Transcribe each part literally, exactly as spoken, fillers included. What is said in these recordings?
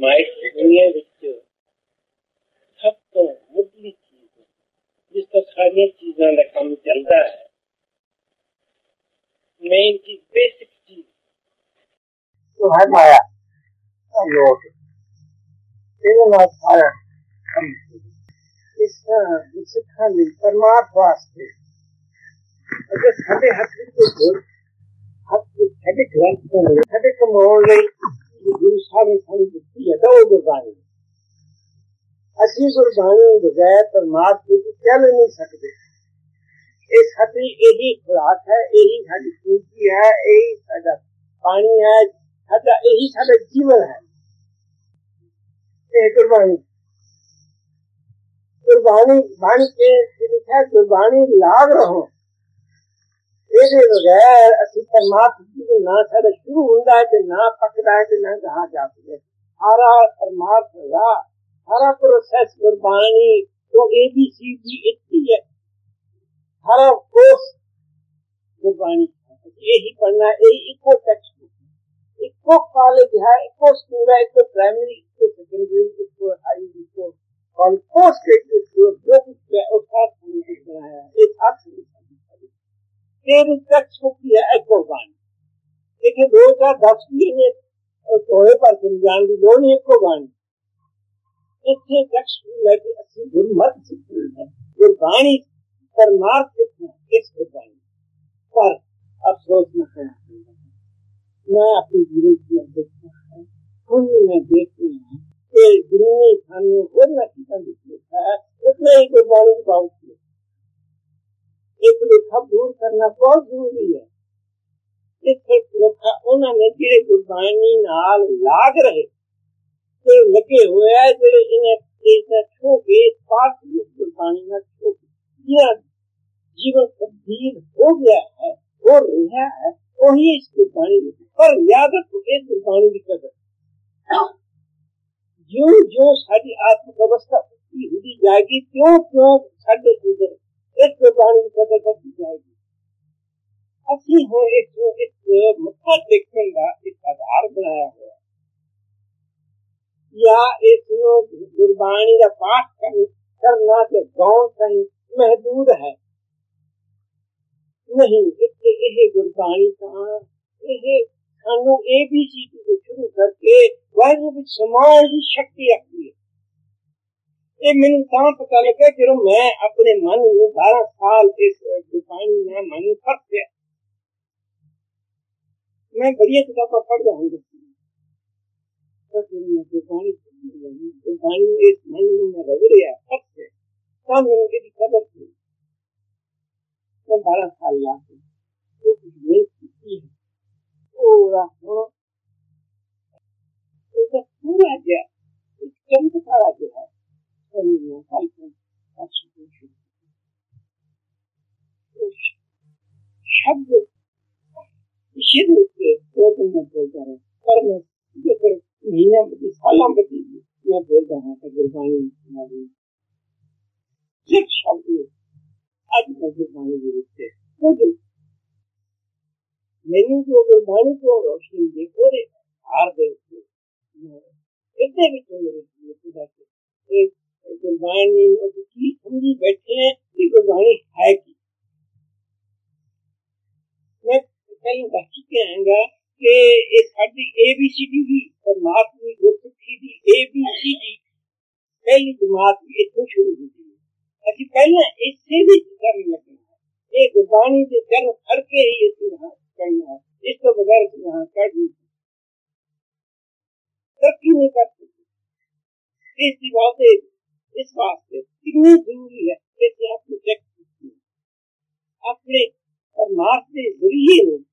Might दुनिया विच सब तो मुढ़ली चीज जिस तो सारिया चीज़ों का काम चलता है, मेन चीज बेसिक चीज तो है माया लोग सारा इस सिखा ली परमात्मा वास्ते अगर साढ़े हाथ में हाथ साढ़े ग्रंथ में साढ़े कमाने ਲਈ गुरु साहब ने ਸਾਨੂੰ ਦਿੱਤੀ ਹੈ ਦੋ ਗੁਰਬਾਣੀ ਅਸੀਂ ਗੁਰਬਾਣੀ ਬਗੈਰ ਪਰਮਾਤਮਾ ਦੀ ਚੱਲ ਨਹੀਂ ਸਕਦੇ। ਇਹ ਸਾਡੀ ਇਹੀ ਖੁਰਾਕ ਹੈ, ਇਹੀ ਸਾਡੀ ਪੂੰਜੀ ਹੈ, ਇਹੀ ਸਾਡਾ ਪਾਣੀ ਹੈ, ਸਾਡਾ ਇਹੀ ਸਾਡਾ ਜੀਵਨ ਹੈ। ਇਹ ਗੁਰਬਾਣੀ गुरबाणी बाणी के लिखा गुरबाणी लाग रहो ਇਹਦੇ ਬਗੈਰ ਅਸੀਂ ਪਰਮਾਤਮਾ ਦੀ ਨਾ ਸਾਡਾ ਸ਼ੁਰੂ ਹੁੰਦਾ ਹੈ ਤੇ ਨਾ ਪੱਕਦਾ ਹੈ ਤੇ ਨਾ ਕਹਾਂ ਜਾ ਸਕਦੇ। ਸਾਰਾ ਪਰਮਾਤਮਾ ਦਾ ਸਾਰਾ ਪ੍ਰੋਸੈਸ ਗੁਰਬਾਣੀ ਤੋਂ ਏ ਬੀ ਸੀ ਡੀ ਇੱਥੇ ਹੈ। ਸਾਰਾ ਕੋਰਸ ਗੁਰਬਾਣੀ ਇਹੀ ਪੜ੍ਹਨਾ, ਇਹ ਇੱਕੋ ਟੈਕਸਟ ਇੱਕੋ ਕਾਲਜ ਹੈ, ਇੱਕੋ ਸਕੂਲ ਹੈ, ਇੱਕੋ ਪ੍ਰਾਇਮਰੀ, ਇੱਕੋ ਸੈਕੰਡਰੀ, ਇੱਕੋ ਹਾਈ, ਇੱਕੋ और पोस्ट जो जो कुछ है उस साथ बनाया है एक साथ तेरी टेक्स्ट बुक है एक गुरबाणी एक दो चार दस की ने थोड़े पर जान दी लोग एक गुरबाणी इतने टेक्स्ट लेके अच्छी गुरमत सीखनी है। गुरबाणी परमार्थ सीखना इस गुरबाणी पर अफसोस न करना। मैं अपनी जीवन में देखता हूँ, खुद में देखते हैं कि गुरु ने सामने और न कितना लिखा है उतना ही गुरबाणी की बात एक लेखा दूर करना बहुत जरूरी है। इस लेखा उन्होंने जेड़े गुरबाणी नाल लाग रहे ते लगे हुए है जेड़े इन्हें इस छो के पास गुरबाणी ना छो जिया जीवन तब्दील हो गया है हो रहा है वही इस गुरबाणी पर याद रखो इस गुरबाणी की कदर जो जो साड़ी आत्म अवस्था उसकी हुई जाएगी क्यों क्यों साढ़े अंदर एक गुरबाणी की कदर बढ़ती जाएगी। असली हो एक एक मत्था टेकने का एक आधार बनाया हुआ या एक गुरबाणी का पाठ करना के गाँव कहीं महदूद है नहीं। इसलिए यह गुरबाणी का यह सानू ए बी सी डी को शुरू करके वाहिगुरू विच समाज की शक्ति रखती है। ये मैंने तां पता लगा जो मैं अपने मन में बारह साल इस गुरबाणी में मन फट गया। मैं बढ़िया किताबें पढ़ रहा हूँ गुरबाणी गुरबाणी में इस मन में रग रहा फट गया तब मैंने इसकी कदर की। मैं बारह साल ला तो की है पूरा पूरा गया चमत्कार जो है शब्द निश्चित रूप से दो दिन में बोलता रहे पर मैं महीना बती साल बती मैं बोल रहा था गुरबाणी सिर्फ शब्द आज मैं गुरबाणी के रूप से मैंने जो गुरबाणी को रोशनी दे पूरे हार दे इतने भी तो मेरे खुदा के एक गुरबाणी की समझी बैठे हैं कि गुरबाणी है की मैं कहीं दस चुके आएगा कि एक साड़ी ए बी सी डी भी परमात्मा की गुरसिक्खी दी ए बी सी डी पहली जमात भी इतनी शुरू हुई थी। अभी पहले इससे भी करने लगे हैं एक गुरबाणी के जन्म करके ही इसको करना है, इसको बगैर यहाँ कर नहीं तरक्की नहीं कर सकते। इस बात इस वास्ते कितनी जरूरी है जैसे आपको चेक अपने परमात्मा के जरिए में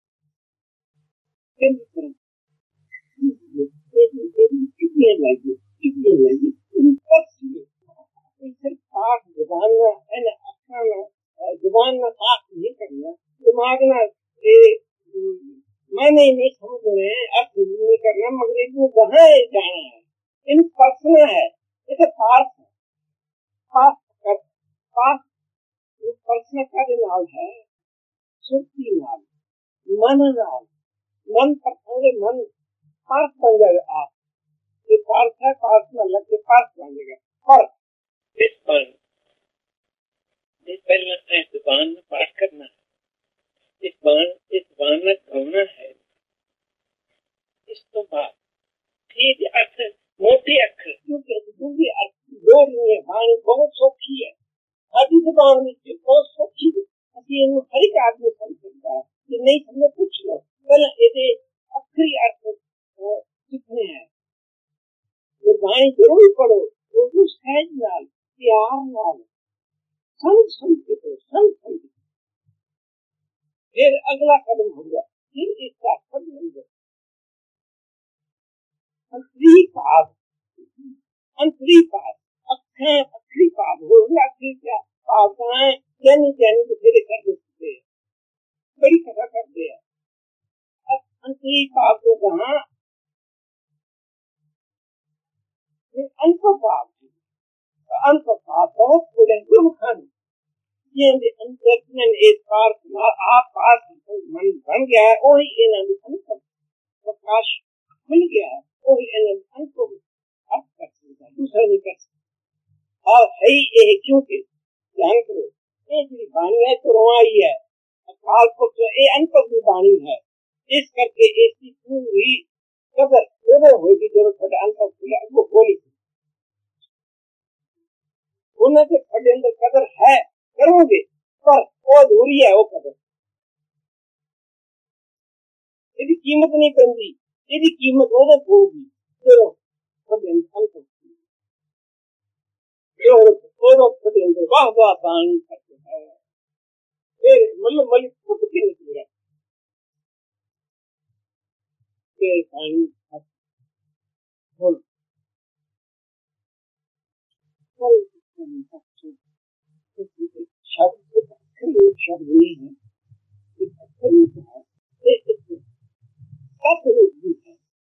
चुपने लगी चुपने लगी इन पर सिर्फ पाठ जुबान ना है ना अपना ना जुबान ना पाठ नहीं करना दिमाग ना मैंने नहीं समझ रहे अर्थ नहीं करना मगर इनको कहाँ जाना है इन पर्सनल है इसे पार्थ पार्थ कर पार्थ पर्सनल का नाल है सुर्ती नाल मन नाल मन पर मन पार्थ बन जाए आप ये पार्थ है, पार्थ में लग के पार्थ बनेगा। पर इस बाण इस पहले इस बाण में पाठ करना है, इस बाण इस बाण में गाना है। इस तो बात ठीक अर्थ मोटे अक्षर क्योंकि दूसरी अर्थ दो नहीं है। वाणी बहुत सौखी है, आदि जबान में बहुत सौखी है। अभी इन हर एक आदमी समझ सकता है, ये नहीं समझे पूछ लो। पहले ये अक्षरी अर्थ कितने हैं, गुरबाणी जरूर पढ़ो, उर्दू सहज नाल प्यार नाल समझ समझ के पढ़ो, समझ समझ के। फिर अगला कदम होगा, फिर इसका अंतर अंतरी पाद, अंतरी पाद अक्षर अक्षरी पाद हो गया। अक्षरी क्या पाद कहाँ है? जैनी जैनी को फिर कर देते हैं, बड़ी कथा करते हैं। अंतरी पाद को कहाँ अंतपाद, अंतपाद बहुत बड़े गुरमुखान ये अंतर में एक पार आप पार मन बन गया है, वही इन्हें अंत प्रकाश खुल गया है, वही इन्हें अंत को अर्थ कर सकता है, दूसरा नहीं कर सकता। और है ये क्योंकि ध्यान करो, ये जो वाणी है तो रवाई है, अकाल पुरुष ये अंतर वाणी है। इस करके ऐसी पूरी कदर दोनों होगी जो थोड़ा अंतर खुले वो बोली उन्हें से खड़े अंदर कदर है करोगे, पर वो अधूरी है वो कदर। यदि कीमत नहीं करती, यदि कीमत वो होगी तो खड़े अंदर अंतर जो दोनों खड़े अंदर वाह वाह बाणी करते हैं। फिर मतलब मलिक खुद के निकल के पानी बोल शब्द शब्द नहीं है, सतरूप भी है।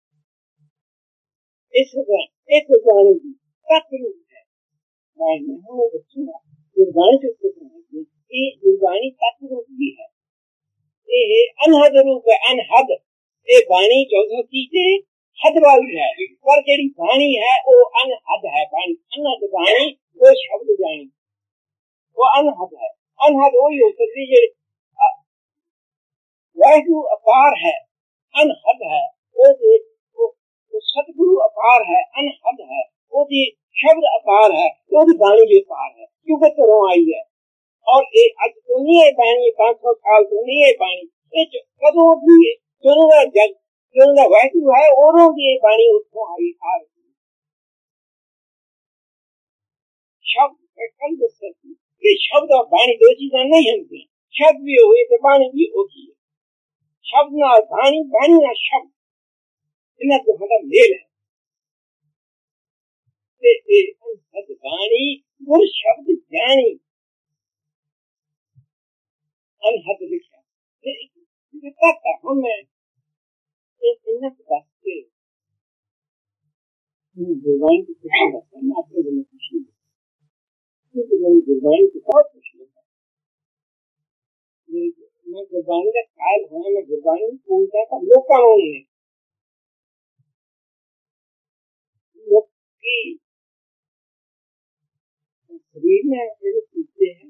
इस एक वाणी भी सतरूप है। गुरबाणी से ये गुरबाणी सतरूप भी है, ये अनहद रूप है। अनहद ये वाणी चौदह चीजें हद वाली है, पर जेड़ी वाणी है वो अनहद है। वाणी अनहद वाणी वो शब्द जानी वो अनहद है। अनहद वही हो सकती है वाहिगुरु अपार है, अनहद है। वो वो, वो सतगुरु अपार है, अनहद है। वो जी शब्द अपार है, वो भी वाणी जो अपार है, क्योंकि तो आई है। और ये आज तो नहीं है वाणी, पांच सौ साल तो नहीं है वाणी, ये कदों भी है दोनों का जग दोनों का वाहिगुरु है और ये वाणी उसको आई आ शब्द कल ये शब्द और वाणी दो चीजें नहीं होती। शब्द भी हुए तो वाणी भी होती है। शब्द ना वाणी, वाणी ना शब्द, इन्हें तो मतलब मेल है। वाणी गुर शब्द जानी अनहद लिखा हूँ मैं इन्हें बताते गुरबाणी की खुशी लगता है। आपके दिन खुशी क्योंकि मैंने गुरबाणी की बहुत खुशी लगता है। मैं गुरबाणी का कायल हूँ, मैं गुरबाणी पूछता था लोग का हूँ नहीं लोग की शरीर में ऐसे पूछते हैं,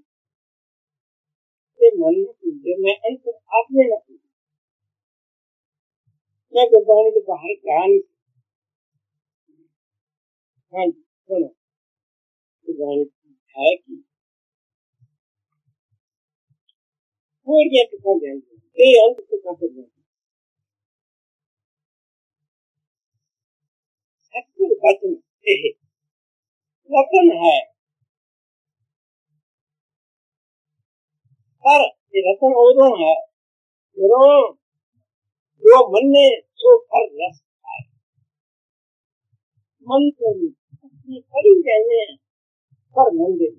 मन में पूछते, मैं अंत आप में न पूछता। मैं गुरबाणी के बाहर जा नहीं सकता। हाँ जी सुनो, गुरबाणी है कि पूरी कितना जाएंगे ये अंत से कहा जाएंगे। सत्य वचन वचन है, पर ये रतन ओदों है जो मन ने सो फर रस है। मन को अपनी फरी रहने पर मन दे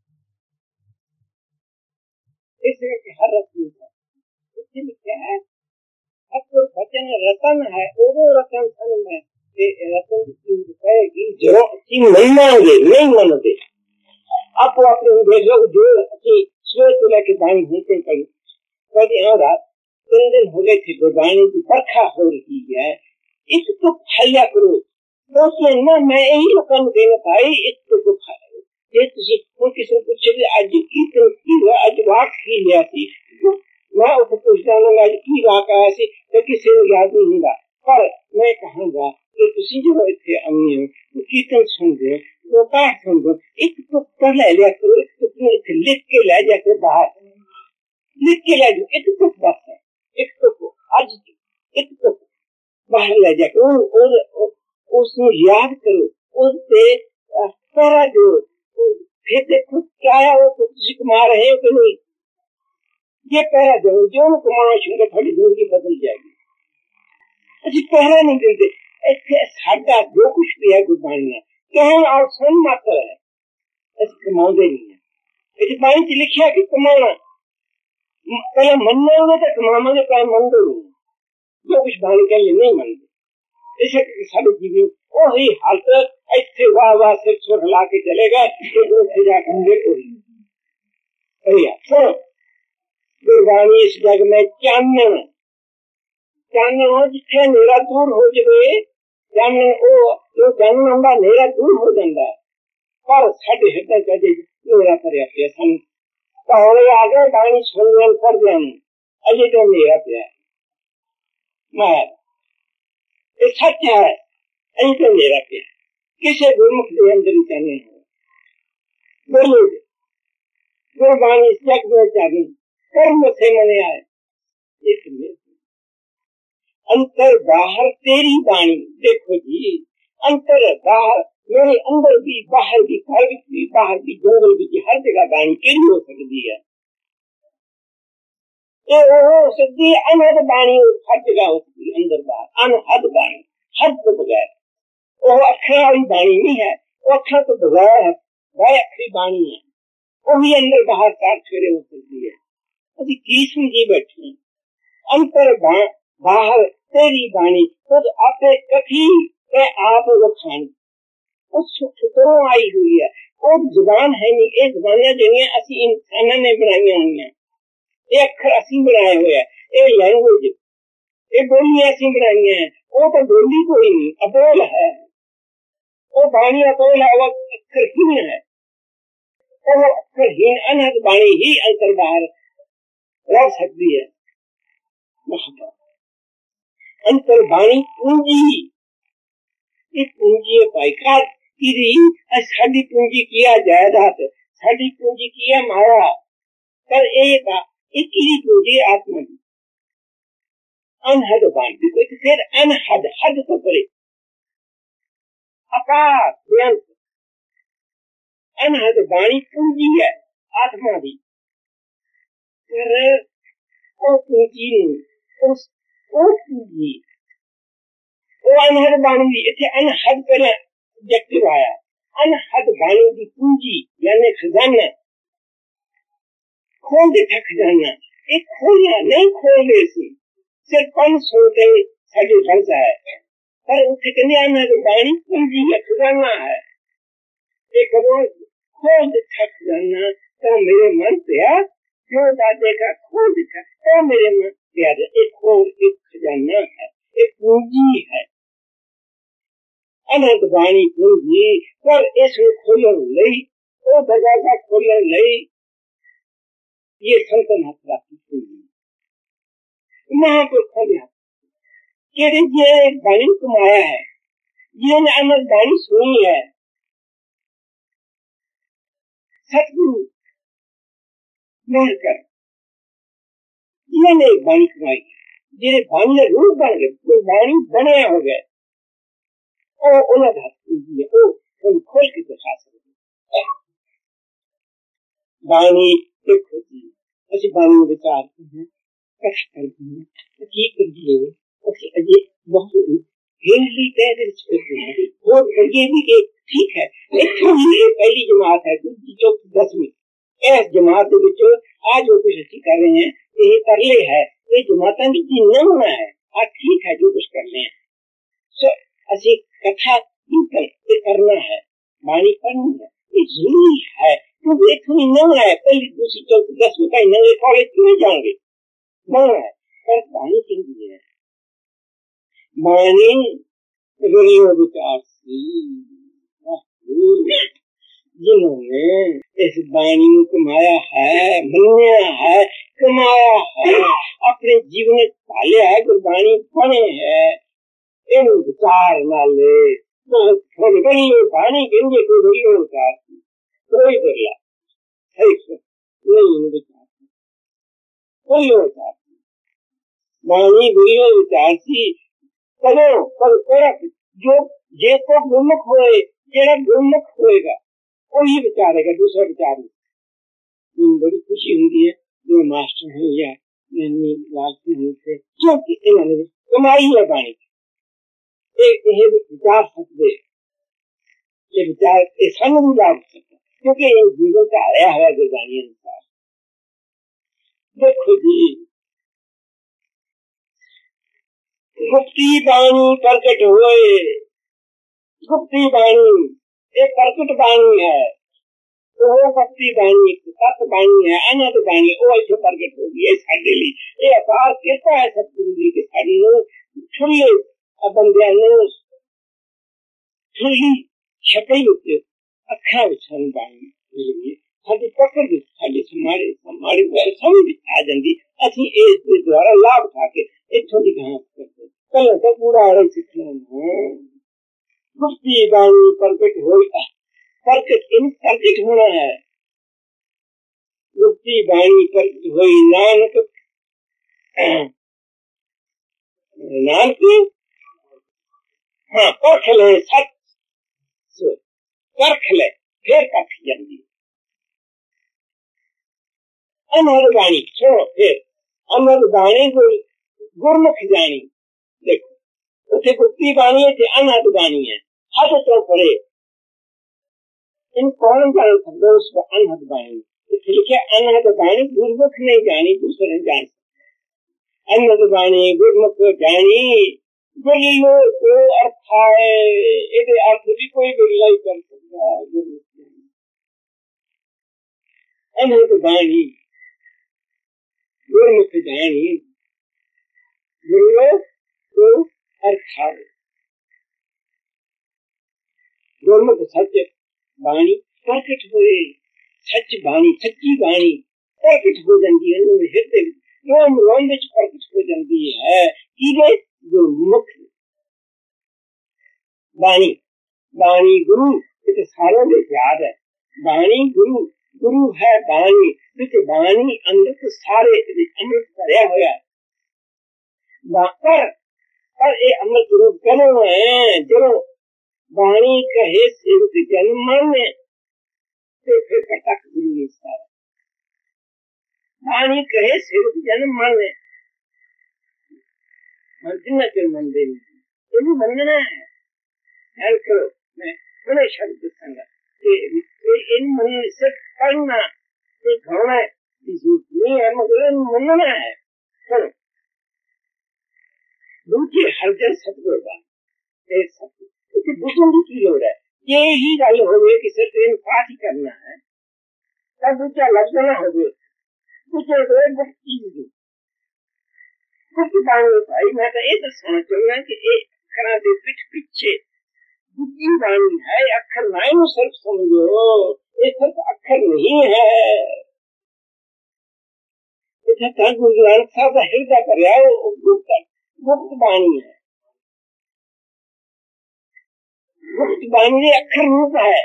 इसलिए कि हर रस नहीं है। इसलिए क्या है सत्य वचन रतन है, ओदो रतन सन में रतन की कहेगी जो अच्छी नहीं मांगे नहीं मानते। आप अपने देश लोग जो अच्छी श्वेत लेके बाणी होते कहीं कभी रात तीन दिन हो गए थे गुरबाणी की बरखा हो रही है। इसको फैला करो, दोस्तों ना मैं यही लोगों को कहना पाई एक तो जे तुसी वो किसी को पूछे आज की की आज वाक की लिया थी मैं उसे पूछता हूँ आज की वाक आया थी तो किसी को याद नहीं होगा पर मैं कहूँगा कि तुसी जो इतने अम्मी हो तो कीर्तन सुन दो वो पाठ सुन दो एक तो कर ले लिया करो एक तो तुम एक लिख के ले जा कर बाहर लिख के ले जाओ एक तो बस है एक तो आज एक तो बाहर ले जाकर और, और उसको याद करो उससे पहरा दो फिर देखो क्या है वो तुझे कमा रहे हो कि नहीं ये पहरा दो जो कमाना शुरू थोड़ी जिंदगी बदल जाएगी अच्छी पहरा नहीं देते ऐसे सादा जो कुछ भी है गुरबानी में कहना और सुन मात्र है ऐसे कमाते नहीं है ऐसी बाणी से लिखा कि कमाना पहले मनना होगा तो कमाओगे पहले मन दो नहीं जो कुछ बाणी के लिए नहीं मनते इसे सारे जीवी वही हालत ऐसे वाह वाह से सुर ला के चलेगा तो दूसरे जाकर भैया सुनो गुरबाणी इस जग में चानन चानन हो जिथे नेरा दूर हो जाए चानन वो जो चानन होगा नेरा दूर हो जाता है पर साढ़े हृदय का जो नेरा पर सन तो हमें आगे बाणी सुन कर दें अजय तो नेरा पे मैं ये सच है यही तो मेरा क्या किसे गुरमुख के अंदर करने हो बोलो गुरबाणी जग में चाहिए कर्म से मने आए एक अंतर बाहर तेरी बाणी देखो जी अंतर बाहर मेरे अंदर भी बाहर भी घर भी बाहर भी जंगल भी हर जगह बाणी केड़ी हो सकती है ये वो सकती है अनहद बाणी हर जगह हो सकती है अंदर बाहर अनहद बाणी हद तो बगैर वो अखर वाली बाणी नहीं है वो अखर तो बगैर है वह अखरी बाणी है वो भी अंदर बाहर काट फेरे हो सकती है अभी की समझी बैठे अंतर बाहर तेरी बाणी खुद आपे कथी के आप वखानी उस सुतरों आई हुई है वो जुबान है नहीं ये जुबानियां जो असी इंसानों ने बनाई हुई है ये अखर असी बनाए हुए है ये लैंग्वेज ये बोलियां असी बनाई है वो तो बोली कोई नहीं अपोल है वो बाणी अपोल है वो अक्षरहीन है वो अक्षरहीन अनहद बाणी ही अंतर बाहर रह सकती है अंतर बाणी पूंजी इस पूंजी पाइकार की साड़ी पूंजी किया जायदाद साड़ी पूंजी किया माया पर एक एक पूंजी आत्मा की अनहद बाणी कोई फिर अनहद हद तो करे आकाश बेअंत अनहद बाणी पूंजी है आत्मा की फिर वो पूंजी उस वो पूंजी वो अनहद बाणी इतने अनहद पहले ऑब्जेक्टिव आया अनहद बाणी की पूंजी यानी खजाना खोल देखा खजाना एक खोलिया नहीं खोले से सिर्फ पांच सौ के साढ़े खर्च है पर उसके कन्या अनहद बाणी पूंजी है खजाना है एक रोज खोल देखा खजाना तो मेरे मन पे आ जो दादे का खोल देखा तो मेरे मन पे आ एक खोल एक खजाना है एक पूंजी है अनहद बाणी पूंजी पर इसमें खोलन नहीं वो दरवाजा खोलन नहीं ये संतन हत्या की पूंजी महापुरुषों ने केड़े जे बाणी कमाया है जिन्होंने अनहद बाणी सुनी है सतगुरु मेहर कर जिन्होंने बाणी कमाई जिन्हें बाणी का रूप बन गए कोई बाणी बने हो गए और उन्हें हाथ पूंजी है वो तुम खोल के दिखा सकते बाणी देखो जी अच्छी बाणी विचार करते हैं कथा करते हैं ठीक कर दिए अच्छी अजय बहुत हेली तैयारी करते हैं और ये भी एक ठीक है एक पहली जमात है दूसरी चौथी दसवीं इस जमात के आज जो कुछ अच्छी कर रहे हैं ये तरले है ये जमाता की नमूना है आज ठीक है जो कुछ कर रहे हैं सो अच्छी कथा करना है बाणी पढ़नी है ये जरूरी है क्योंकि एक थोड़ी नमूना है पहली दूसरी चौथी दसवीं का नए कॉलेज क्यों जाएंगे नमूना है पर बाणी के लिए है बाणी गरीब विचार जिन्होंने इस वाणी को कमाया है, मनिया है, कमाया है, अपने जीवन पाले है, गुरबाणी बने है, इन विचार नाले तो थोड़ी बड़ी वाणी कहेंगे कोई बड़ी विचार कोई बदला नहीं विचार कोई विचार वाणी बुरी विचार सी करो पर जो जे को गुरमुख होए जेड़ा गुरमुख होएगा वही विचारेगा, दूसरा विचार नहीं। बड़ी खुशी होती है जो मास्टर है या से क्योंकि इन्होंने कमाई है वाणी एक विचार सकते ये विचार सन भी ला सकते क्योंकि ये जीवन का आया है गुरबानी अनुसार। देखो जी गुप्ती वाणी प्रकट हुए, गुप्ती वाणी एक प्रकट वाणी है तो वो गुप्ती वाणी सत्य वाणी है, अनंत वाणी वो ऐसे प्रकट होगी। साढ़े लिए ये अपार कृपा है सतगुरु जी के साड़ी छुल्ले बंदिया छुल्ली शक्ल अखा विछन वाणी साड़ी पकड़ साड़ी समारे समारे समझ आ जाती असी इस द्वारा लाभ उठा के इतों की कहां करते कल तो पूरा अड़ सीखना गुप्ती वाणी प्रकट हो प्रकट इन प्रकट होना है। गुप्ती वाणी प्रकट हुई नानक नानक हाँ परख ले सच परख ले फिर परख जाएंगी। अमर वाणी सुनो फिर अमर वाणी गुरमुख जानी देखो उसे गुप्ती वाणी है अनहद वाणी है हद तो पड़े इन कौन जान सकते उसको अनहद वाणी लिखे अनहद वाणी गुरमुख नहीं जानी दूसरे जान सकते। अनहद वाणी गुरमुख जानी गुरलो को अर्थ है ये अर्थ भी कोई बिरला ही कर सकता है। गुरमुख अनहद वाणी गुरमुख जानी गुरलो को अर्थ है गुरमुख सत्य वाणी प्रकट हुए सच वाणी सच्ची वाणी प्रकट हो जाती है हृदय रोम रोम विच प्रकट हो जाती है कि गुरमुख वाणी वाणी गुरु ये सारों में याद है वाणी गुरु गुरु है वाणी विच वाणी अमृत सारे अमृत भरया होया पर पर ये अमृत रूप करो है जो वाणी कहे सेवक जन्म मन तो फिर कटक गुरु निस्तार वाणी कहे सेवक जन्म मन जिन्ना के मन दे ये मनना है ख्याल करो मैं बड़े शब्द संग इन मन से पढ़ना ये घोड़ा नहीं है मगर मनना है। चलो दूसरे हर जन सतगुरु बात एक सत्य दूसरी की लोड़ है ये ही गल हो गई कि सिर्फ इन पाठ ही करना है तब दूसरा लफ्ज ना हो गए दूसरे को एक चीज कुछ बाणी भाई मैं तो ये दसना चाहूंगा कि एक अखरा के पिछ पीछे दूसरी बाणी है अखर लाइन सिर्फ समझो ये सिर्फ अखर नहीं है इतना गुरु नानक साहब का हृदय कर गुप्त गुप्त बाणी है गुप्त बाणी अखर रूप है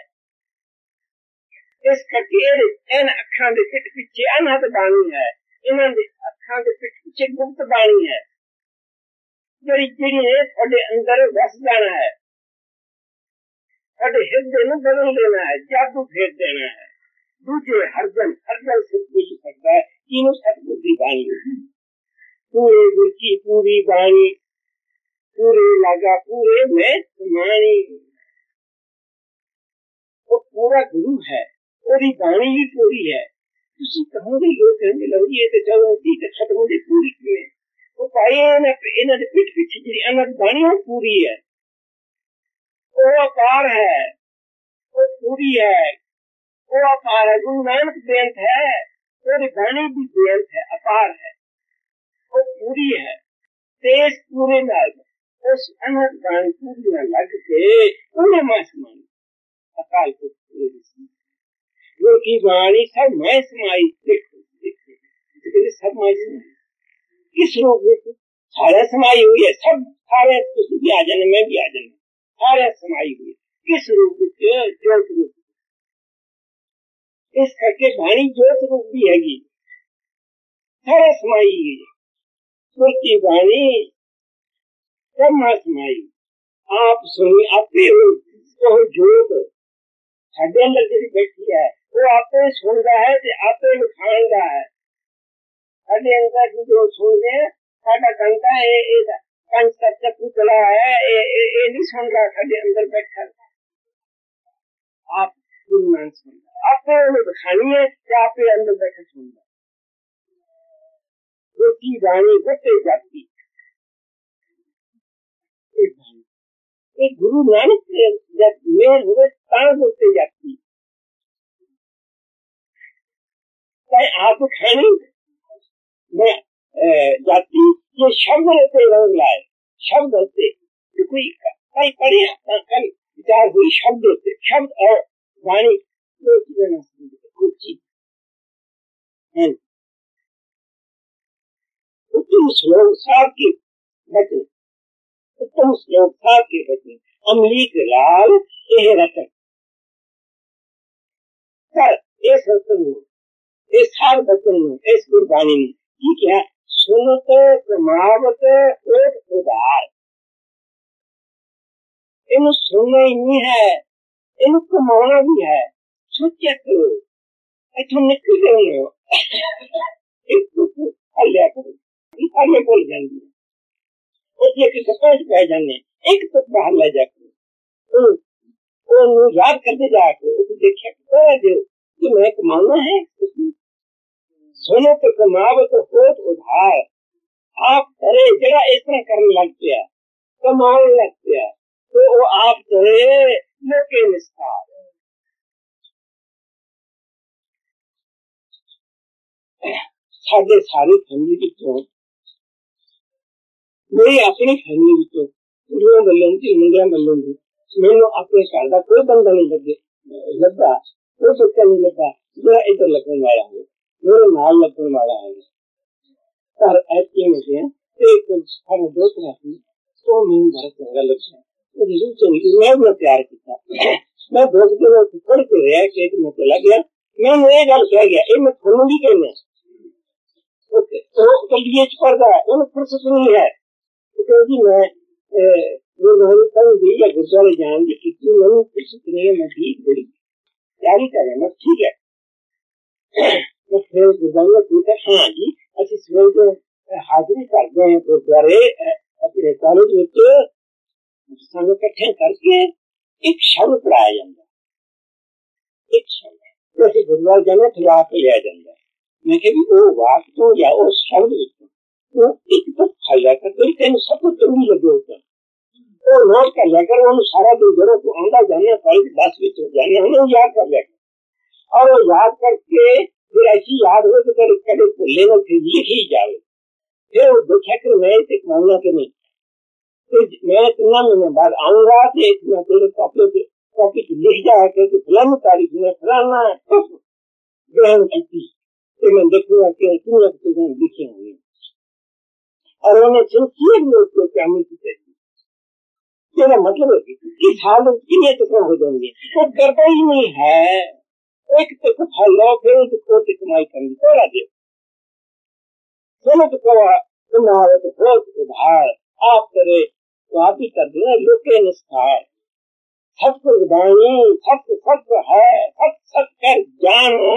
इस करके इन अखा के पिठ पीछे अनहद बाणी है इन्होंने अखा के पिठ पीछे गुप्त बाणी है जड़ी जड़ी है थोड़े अंदर बस जाना है थोड़े हृदय में बदल देना है जादू फेर देना है दूसरे हरजन हरजन से पूछ सकता है तीनों सतगुरु की बाणी पूरे गुरु की पूरी बाणी पूरे लगा पूरे में समानी वो पूरा गुरु है पूरी बाणी भी पूरी है तुसी कहोगे लोग कहने लगे ये तो चलो दी तो खत्म हो गई पूरी क्यों है वो पाए ना इन्हें तो पिट पिट जी अनंत बाणी वो पूरी है वो अपार है वो पूरी है वो अपार है गुरु नानक बेंत है पूरी बाणी भी बेंत है अपार है वो पूरी है तेज पूरे में उस अनंत बाणी पूरी में लग के उन्हें मैं समाई अकाल पुरुष जो की वाणी सब मैं समाई। देखो देखो सब मैं किस रूप में सारे समाई हुई है, सब सारे भी आ जाने में भी आ जाने सारे समाई हुई किस रूप में? ज्योत रूप। इस करके वाणी ज्योत रूप भी हैगी, सारे समाई हुई है वाणी सब मैं समाई। आप सुनी आपे ज्योत साढ़े अंदर जी बैठी है वो आपे सुन रहा है तो आपे खान रहा है। साढ़े अंदर जो सुन रहे साढ़ा कंटा है कंच का चक्कू चला है ये नहीं सुन रहा, साढ़े अंदर बैठा आप गुरुमान सुन रहा आपे खानी है क्या आपे अंदर बैठा सुन रहा। जो वाणी होते जाती एक गुरु नानक जब मेल हुए तार होते जाती आप खानी में जाती ये शब्द रहते रंग लाए शब्द होते तो कोई कई पढ़े कल विचार हुई शब्द होते शब्द और वाणी दो चीजें कुछ चीज उत्तम श्लोक साहब के बचे उत्तम श्लोक साहब के बचे अमलीक लाल यह रतन सर इस रतन में इस हर बचन में इस गुरबाणी में ठीक है सुनत प्रमावत उदार इन सुनना ही नहीं है इन कमाना भी है। सोचा करो इथों निकल गए हो एक तो हल्ला करो इधर में बोल जाएंगे और ये कि सपैट कह जाने एक तो बाहर ले जाकर तो वो याद करते जाकर उसे देखा क्या दे कि मैं कमाना है सुनो तो कमावत होत उधार। आप करे जरा इस तरह करने लग गया कमाने लग गया तो वो आप करे लोके निस्तार। साढ़े सारी फैमिली की मेरी अपनी फैमिली की कुड़ियों बल्लोंगी मुंडिया बल्लोंगी मैंने अपने घर का कोई बंदा नहीं लगे लगा कोई बच्चा नहीं लगा मेरा इधर लगने वाला है मेरे नाल लगने वाला है पर ऐसे में एक हर दो तरह की तो मैं बड़ा चंगा लगता है मुझे चंगी मैं भी प्यार किया मैं भोग के लोग छोड़ के रहा कि मैं चला गया मैं ये गल कह गया ये मैं थोड़ा भी कहना ओके तो कलिए पड़ रहा है उन्हें फुर्सत नहीं है क्योंकि मैं वो नहीं कर दी या गुरुद्वारे जान की कितनी मैंने फुर्सत नहीं है मैं भी बड़ी तैयारी करें मैं ठीक है तो फिर गुरुद्वारे पूछा हाँ जी अच्छी सुबह जो हाजिरी करते हैं गुरुद्वारे अपने कॉलेज में सामने इकट्ठे करके एक शब्द पढ़ाया जाता एक शब्द जैसे गुरुद्वारे जाने खिलाफ लिया जाता मैं कभी वो वाक तो या वो शब्द तो एक तो खाया करते तेन सब कुछ चंगी लगे होता और नोट कर लेकर वो सारा दिन जरूर तो आंदा जाने कॉलेज दस बीच हो जाने उन्हें याद कर लेकर और वो याद करके फिर ऐसी याद हो तो कभी कभी भूले में फिर लिख ही जाए फिर वो देखा कर मैं इसे मांगना के नहीं तो मैं इतना महीने बाद आऊंगा तो एक मैं तेरे कॉपी पे कॉपी लिख जाए कि फलानी तारीख में फलाना ग्रहण की तो मैं देखूंगा कि कितने चीजें लिखी होंगी और उन्हें सिंसियर भी उसको शामिल की मेरा मतलब है कि हाल कितने टुकड़े हो जाएंगे वो करता ही नहीं है एक तो फल लो फिर उसको कमाई करनी थोड़ा दे चलो तो कहा तुम्हारे तो बहुत उधार आप करे तो आप ही कर देना लोके निस्तार सत्य उदानी सत्य सत्य है सत्य सत्य कर जानो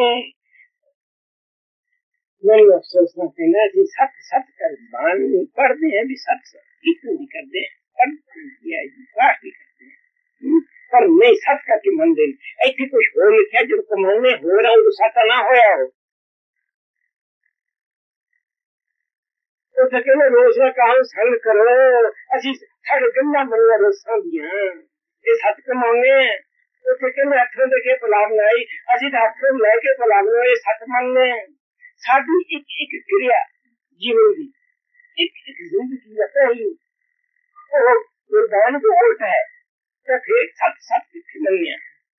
मैंने अफसोसना कहना कि सत्य सत्य कर बान पढ़ते हैं भी सत्य कितनी भी कर दे विश्वास भी करते हैं पर नहीं सच का क्यों मन दे ऐसी कुछ हो लिखा जो कमाने हो रहा हो सच ना होया हो तो सके रोज कहा सरल करो असी साढ़े गंदा बनना रोसा दिया ये सच कमाने तो सके हथों देखे पलाव लाई असी तो हथों लैके पलावना ये सच मनने साड़ी एक एक क्रिया जीवन की एक एक जिंदगी का पहलू गुरबाणी तो उल्टा है, तो फिर सत सत कितनी मनिया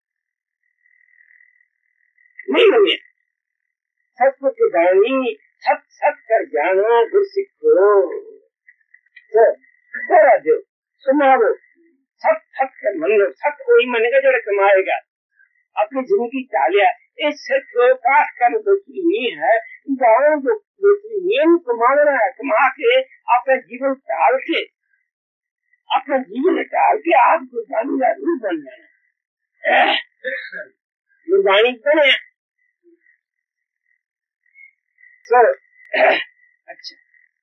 नहीं मनिया। सत्य की बाणी सत सत कर जानो गुर सिखो, तेरा जो सुनाओ सत सत कर मन लो। सत वही मनेगा जो कमाएगा, अपनी जिंदगी चालिया। इस सिर्फ पाठ कर दूसरी नहीं है, गाँव जो दूसरी नियम कमाना है, कमा के अपना जीवन टाल के अपना जीवन टाल के आप गुरबाणी का रूप बन जाना। गुरबाणी बने तो अच्छा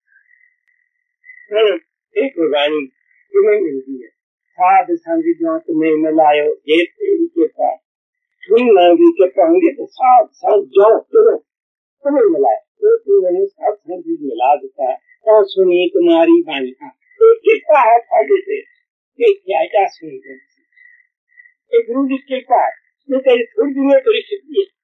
एक गुरबाणी तुम्हें मिलती है। साध संग जो तुम्हें मिलायो ये तेरी के पास, तुम मांगी के पाएंगे तो साथ साथ जाओ चलो तुम्हें मिलाए, तो तुमने साथ संग मिला देता है। और सुनिए तुम्हारी बाणी का तो कृपा है खाली से क्या क्या सुनी एक गुरु की कृपा है, तेरी थोड़ी दुनिया थोड़ी सिद्धि है।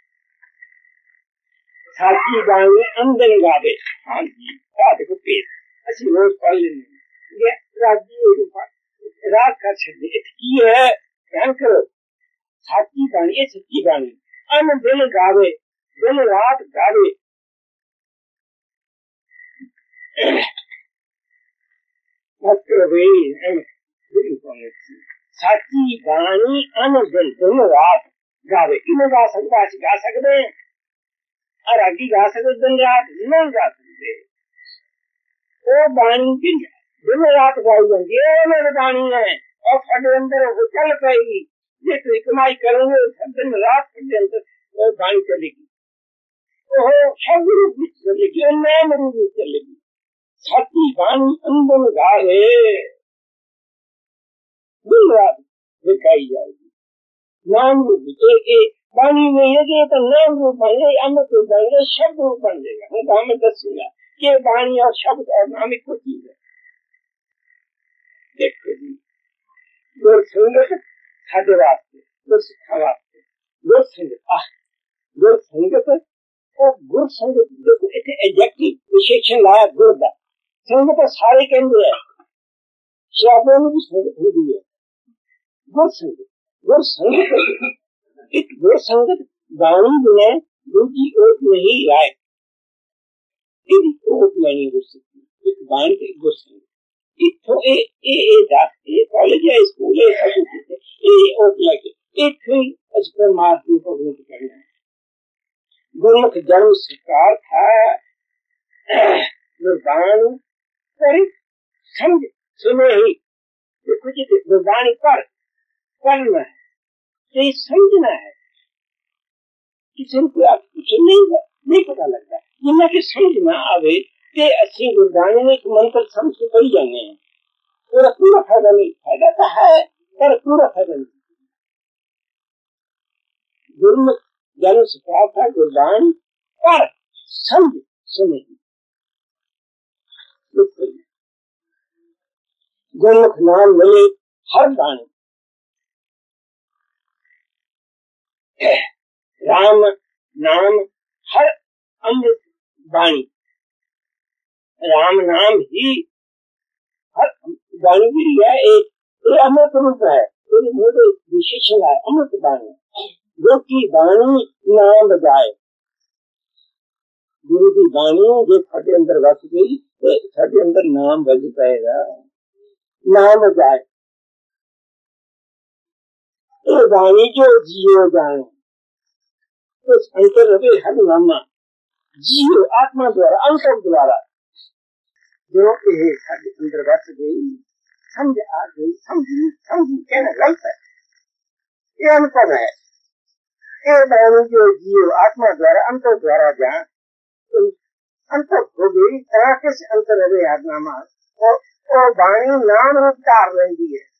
साची बाणी अंदर गावे, हाँ जी साध को पेश अच्छी रोज पढ़ लेने ये राजी राग कर छे की है ध्यान करो। साची बाणी सच्ची बाणी अन दिल गावे, दिल रात गावे। साची बाणी अन दिल दिल रात गावे, इन गा सकता गा सकते हैं और आगे गा सकते दिन रात नहीं गा सकते। वो बाणी दिन दिन रात गाई जाती है, मेरी बाणी है और साढ़े अंदर वो चल पाएगी। ये तो कमाई करेंगे दिन रात के अंदर बाणी चलेगी, वो सब रूप में चलेगी, नाम रूप में चलेगी। साची बाणी अंदर गावे दिन रात दिखाई जाएगी, नाम रूप एक बाणी में ये तो नाम रूप बने, अमृत रूप बने, शब्द रूप बन जाएगा। मैं तो हमें दसूंगा ये बाणी और शब्द और नाम एक चीज है। देखो जी गुर संगत खाते वास्ते, गुर सिखा वास्ते, गुर संगत आ गुर संगत और गुर संगत देखो इतने एडजेक्टिव विशेषण लाया गुर दा। संगत सारे कहते हैं, शब्दों में भी संगत होती है। गुर संगत गुर संगत एक गुर संगत बाणी में दूसरी ओट नहीं आए, एक ओट नहीं हो सकती। एक बाणी के गुर संगत इतो ए ए ए दास ए कॉलेज या स्कूल है ए ओट लगे एक ही अस्पर मार्ग में पहुंच करना है। गुरमुख जन्म स्वीकार था गुरबाणी पर समझ सुने ही कुछ गुरबाणी पर करना है, ये समझना है। किसी को आप कुछ नहीं नहीं पता लगता जिन्ना की समझ ना आवे कि अच्छी गुरबाणी में एक मंत्र समझ के पढ़ी जाने हैं, पूरा पूरा फायदा नहीं, फायदा तो है पर पूरा फायदा नहीं। गुरमुख जन्म स्वीकार था गुरबाणी पर समझ सुने, गुरमुख नाम मिले हर बाणी, राम नाम हर अमृत बाणी, राम नाम ही हर बाणी भी है। एक ये अमृत रूप है, तो विशेषण है अमृत बाणी, जो की बाणी नाम बजाए। गुरु की बाणी जो साढ़े अंदर बस गई तो साढ़े अंदर नाम बज पाएगा, नाम बजाए। ये बाणी जो जियो जाए तो अंतर रवे हर नामा जियो आत्मा द्वारा अंतर द्वारा जो ये साढ़े अंदर बस गई, समझ आ गई, समझी समझी कहना गलत है, ये अनुभव है। ये बाणी जो जियो आत्मा द्वारा अंतर द्वारा जाए तो अंतर हो गई, तरह किस अंतर रवे हर नामा और बाणी नाम रूप धार लेंदी है,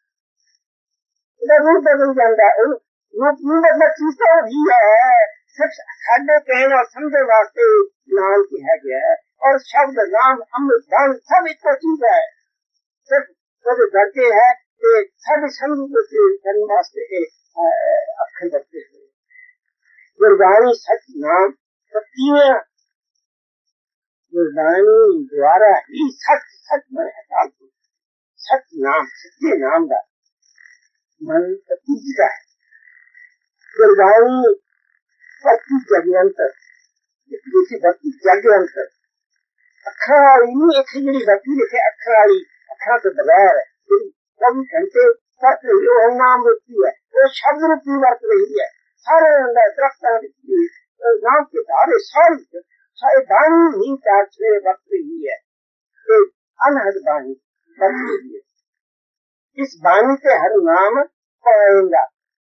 रूप बदल जाता है। रूप मतलब चीज तो ही है, सब साढ़े कहना समझे वास्ते नाम किया गया है और शब्द नाम अमृत दान सब एक चीज है, सिर्फ सब दर्जे है कि सब समझ करने वास्ते अखर दर्जे है। गुरबाणी सच नाम सत्य, गुरबाणी द्वारा ही सच सच में अकाल सच नाम सच्चे नाम का मन सतीजता है। गुरबाणी भक्ति जगयंतर इतनी सी भक्ति जगयंतर अखर वाली एक जी भक्ति लिखे अखर वाली अखर के बगैर चौबीस घंटे वर्त रही है, नाम रूपी है, वो शब्द रूपी वर्त रही है। सारे दरख्त नाम के सारे सारी सारे बाणी ही चार छे वर्त रही है, एक अनहद बाणी वर्त रही है। इस बाणी से हर नाम पाएगा,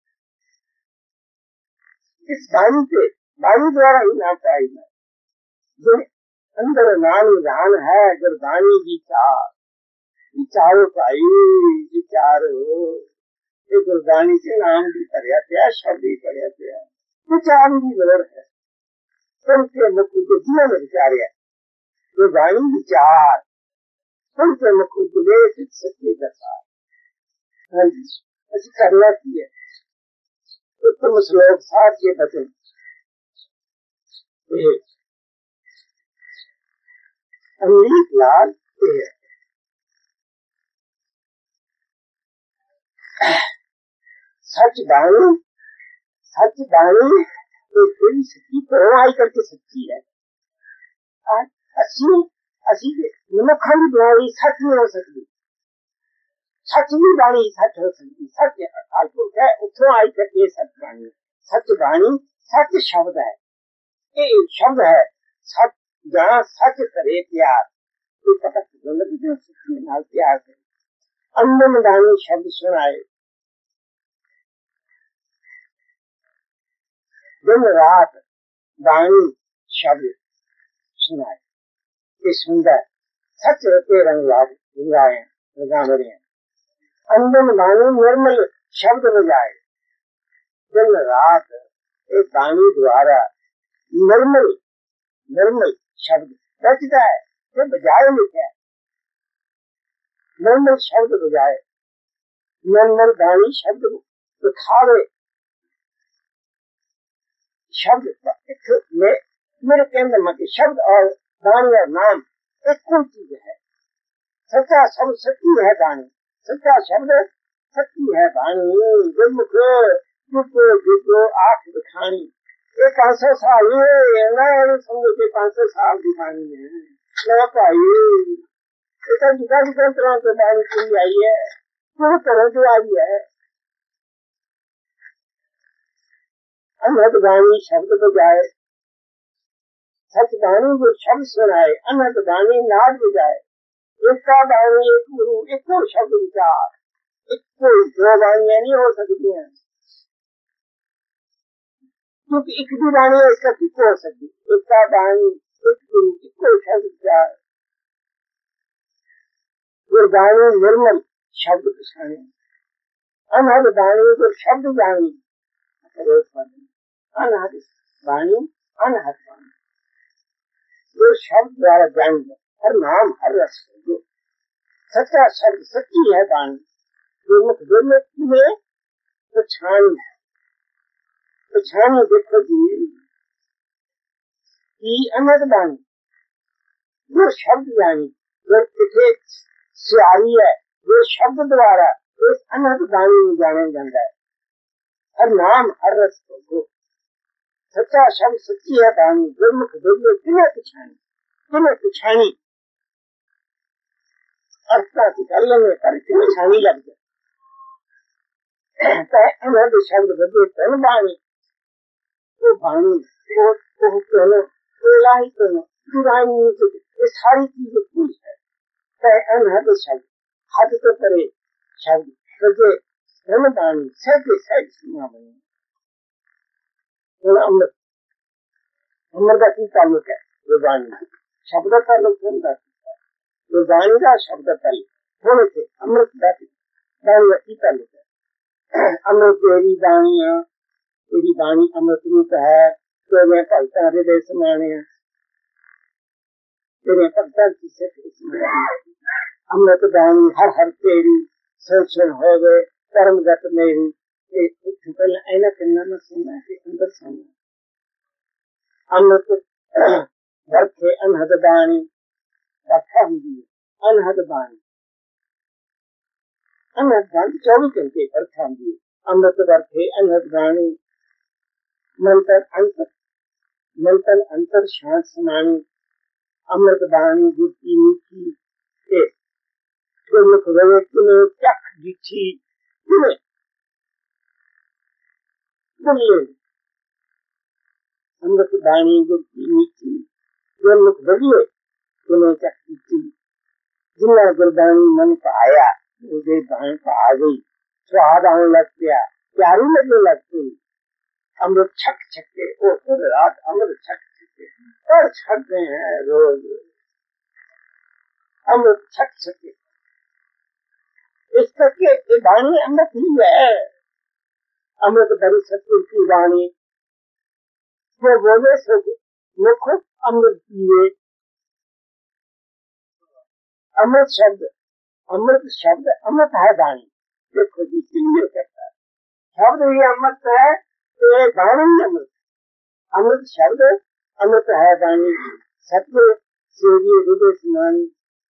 इस बाणी से बाणी द्वारा ही नाम पाएगा। जो अंदर नाम जान है गुरबाणी विचार विचारो पाई विचारो ये गुरबाणी के नाम भी पढ़िया पिया शब्द भी पढ़िया पिया विचार भी जरूर है। सबके मुख के जीवन विचार गुरबाणी विचार सबके मुख के सच्ची दशा ऐसी करना चाहिए। उत्तम श्लोक सात के बचन अमृत लाल सच बाणी सच बाणी कोई सच्ची परवाही करके सच्ची है। असी असी मनुखा की बाणी सच नहीं हो सकती, सच की बाणी सच हो सकती। सच है उठो आई करके सच बाणी सच बाणी सच शब्द है, ये शब्द है सच जहाँ सच करे प्यार तो पता जो सच्ची नाल प्यार करे। अंदर दानी शब्द सुनाए दिन रात दानी शब्द सुनाए, ये सुंदर सच होते रंग लगाए लगाए अंदर दानी निर्मल शब्द बजाए। दिन रात एक दानी द्वारा निर्मल निर्मल शब्द रचता है, जो बजाए लिखा है निर्मल शब्द बजाए। निर्मल दानी शब्द दिखावे शब्द में मेरे केंद्र में शब्द और दानी और नाम एक कोई चीज है। सच्चा शब्द सच्ची है दानी, सच्चा शब्द सच्ची है दानी। गुरमुख जुगो जुगो आंख दिखानी ये पांच सौ साल ये समझो के पांच सौ साल की बानी है ना भाई। जुदा जुदा तरह से बानी चली आई है, जो तरह जो आई है। अनहद बानी शब्द बजाए, सच बानी जो शब्द सुनाए। अनहद बानी नाद बजाए, इसका बानी एक गुरु एको शब्द विचार, एको दो बानियां नहीं हो सकती हैं क्योंकि एक भी बानी इसका किसको हो सकती। इसका बानी एक गुरु एको शब्द विचार। गुरबानी निर्मल शब्द पछाने, अनहद बानी जो शब्द जानी अनहद बानी अनहद बानी जो शब्द द्वारा जानी हर नाम हर रस जो सच्चा शब्द सच्ची है बानी। गुरमुख गुरमुख में पछानी है, पछानी देखो जी की अनहद बानी जो शब्द जानी जो किसी सियारी है जो शब्द द्वारा इस अनहद बानी में जाना जाता है। हर नाम हर रस को सच्चा शब्द सच्ची है बानी। गुरमुख गुरमुख किने पिछानी किने पिछानी अर्था निकालने में कर किने छानी लग जाए। अनहद शब्द बदे तन बानी वो बानी वो वो कहने वो लाही कहने दुरानी ये सारी चीजें पूछ है। चाहे अनहद शब्द हद तो करे शब्द बदे तन बानी सहज सहज सीमा बनी। अमृत अमृत का की ताल्लुक है गुरबानी शब्द का ताल्लुक है। गुरबानी का शब्द ताल्लुक थोड़े से अमृत का बाणी का की ताल्लुक है। अमृत तेरी बाणी है, तेरी बाणी अमृत रूप है। तो मैं भगता हृदय समाने तेरे भगता की से अमृत बाणी हर हर तेरी सोचन हो गए कर्मगत मेरी पहले ऐना करना न सुनना के अंदर सुनना। अमृत भरते अनहद बाणी रखा हुई अनहद बाणी अमृत बाणी चौबीस घंटे पर खांदी अमृत वर्थे अमृत बाणी मंत्र अंतर मंत्र अंतर शांत समानी अमृत बाणी गुटी मीठी के गुरमुख रवे तुने चख जिठी तुने बोले अमृत बाणी गुटी मीठी गुरमुख रवे तुने चख जिठी जिन्ना गुरबाणी मन का आया मुझे बाणी का आ गई स्वाद आने लग गया प्यारी लगने लग गई अमृत छक छके ओ पूरे रात अमृत छक छके और छकते हैं रोज अमृत छक छके इस करके ये वाणी अमृत ही है। अमृत बड़ी सत्य की वाणी जो बोले सो मुख अमृत पिए अमृत शब्द अमृत शब्द अमृत है वाणी देखो जी क्लियर करता है शब्द ही अमृत है तो वाणी अमृत अमृत शब्द अमृत है वाणी सत्य सूर्य हृदय स्नानी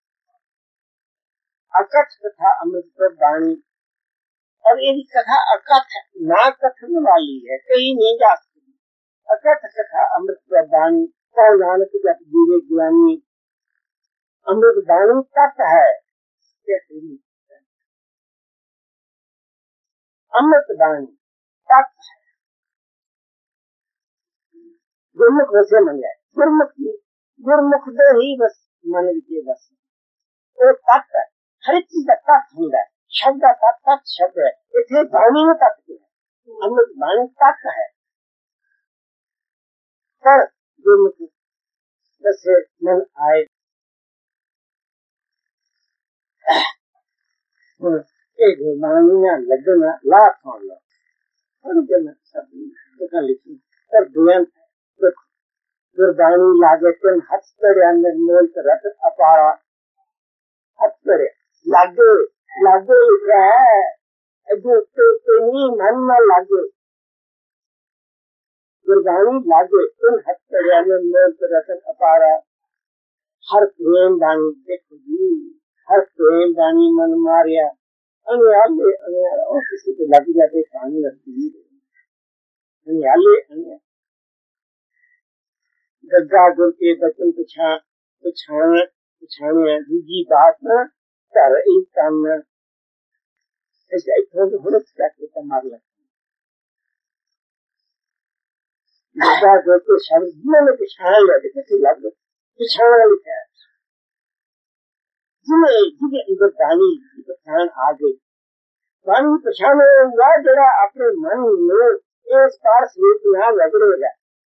अकथ कथा अमृत वाणी और यदि कथा अकथ ना कथन वाली है कहीं नहीं जा सकती अकथ कथा अमृत वाणी कौ नानक जप जीवे ज्ञानी अमृत वाणी तत्व है अमृत वाणी तत्व है गुरमुख वैसे मन जाए गुरमुख गुरमुख दे ही बस मन के बस वो तत्व है हर एक चीज का तत्व होता है शब्द का तत्व शब्द है इसे वाणी में तत्व है अमृत वाणी तत्व है पर गुरमुख जैसे मन आए एक वाणी ना लगना लाभ होना और जन सब दुकान लिखी पर दुनिया गुरबाणी लागे तुम हस्तरे अंदर मोल रत अपारा हस्तरे लागे लागे है जो तो नहीं मन में लागे गुरबाणी लागे तुम हस्तरे अंदर मोल रत अपारा हर प्रेम बाणी देखो जी हर प्रेम बाणी मन मारिया अनियाले अनियाले और किसी को लग जाते कहानी लगती अनियाले अनियाले गद्दा गुर के बचन पछा पछाण पछाणिया दूजी बात न कर एक काम न ऐसे इतना तो होने से क्या मार लगता गद्दा गुर के शब्द में पछाण लगे किसी लग पछाण लिखा है जिन्हें जिन्हें अंदर दानी की पछाण आ गई दानी पछाण हुआ जरा अपने मन में इस पार से यहाँ लग रहेगा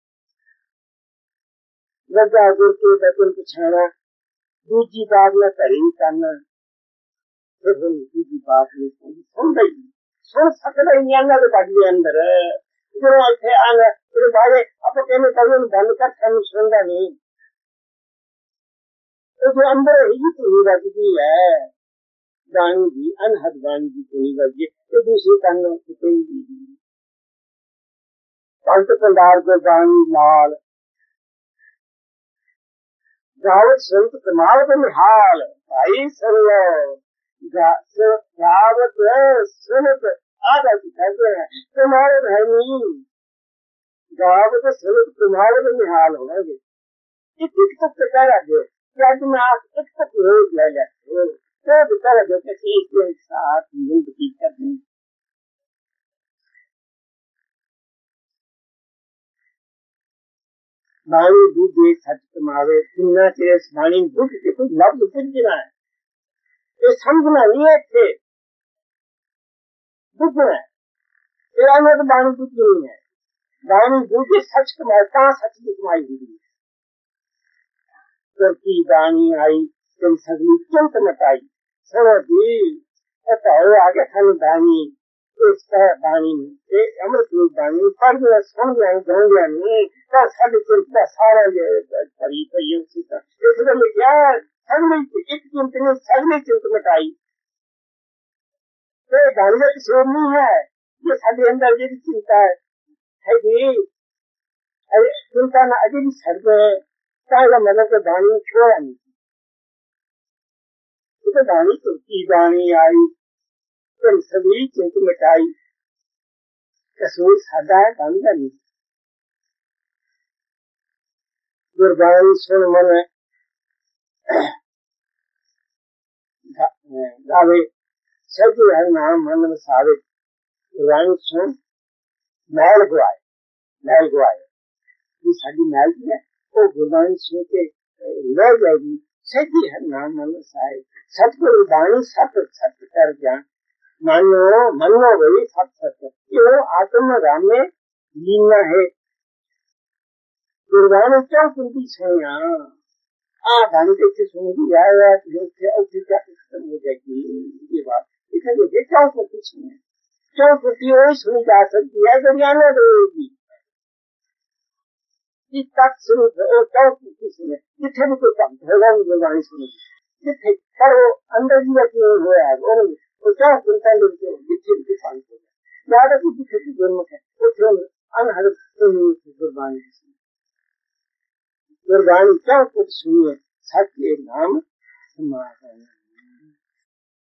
गद्दा गुर के बचन पछाणा दूजी बात न करी करना फिर हम दूजी बात में सुन गई सुन सकते नहीं अंदर के बाकी अंदर जो ऐसे आना फिर बारे अपने कहने कभी बंद कर हम सुनता नहीं तो जो अंदर ही तो ही रखती है गानी भी अनहद गानी भी तो ही रखती तो दूसरे कानों से कोई भी पंत पंडार को गानी लाल गावत संत कमाल के निहाल भाई सर्व गावत सुनत आधा कहते हैं तुम्हारे धर्मी गावत सुनत तुम्हारे के निहाल होंगे एक एक तक कह रहा है कि आज मैं आप एक तक रोज ले जाते हो तो बता रहे हो कि एक के साथ जिंदगी करनी वाणी दूधे सच कमावे सुनना चाहिए वाणी दूध के कुछ लफ्ज बुझना है ये समझना नहीं है थे बुझना है तेरा में तो वाणी बुझ नहीं है वाणी दूधे सच कमाए कहाँ सच की कमाई हुई करती वाणी आई तुम सगली चिंत मटाई सुनो जी ऐसा हो आगे खाली वाणी इसका वाणी एक अमृत रूप वाणी पर जो सुन गया जान गया नहीं तो साढ़े चिंता सारा ये करी तो ये उसी का इसलिए मैं क्या सगली एक चिंता में सगली चिंता मटाई तो वाणी की शोध नहीं है ये साढ़े अंदर ये चिंता है जी चिंता ना अभी भी सड़ गए पहले मैंने तो वाणी छोड़ा नहीं तो वाणी तो की वाणी आई तुम सभी चिंत मिटाई, कसूर सादा है बंदा नहीं। गुरबाणी सुन मन गावे, सभी हर नाम मन वसावे। गुरबाणी सुन मैल गवाए, मैल गवाए ये साड़ी मैल की है, वो गुरबाणी सुन के ले जाएगी। सभी हर नाम मन वसाए, सतगुरु बाणी सत सत कर ज्ञान, मानो मनो वही सत सत। क्यों आत्म राम में लीना है। गुरबाणी क्यों कुंती सुनिया, आ घंटे से सुनती जाएगा तो क्या खत्म हो जाएगी ये बात। इसलिए क्यों कुंती सुनिए, क्यों कुंती वही सुनी जा सकती है दुनियाना रहेगी। इस तक सुनो क्यों कुंती सुने, जिथे भी कोई काम होगा गुरबाणी सुनेगी, जिथे पर वो अंदर ही क्यों हुआ है वो क्या सुनता है लोग, जिथे भी काम होगा याद है जिथे भी गुरमुख है वो अनहद गुरबाणी सुने। गुरबाणी क्या कुछ सुनिए, सत्य नाम समाधान।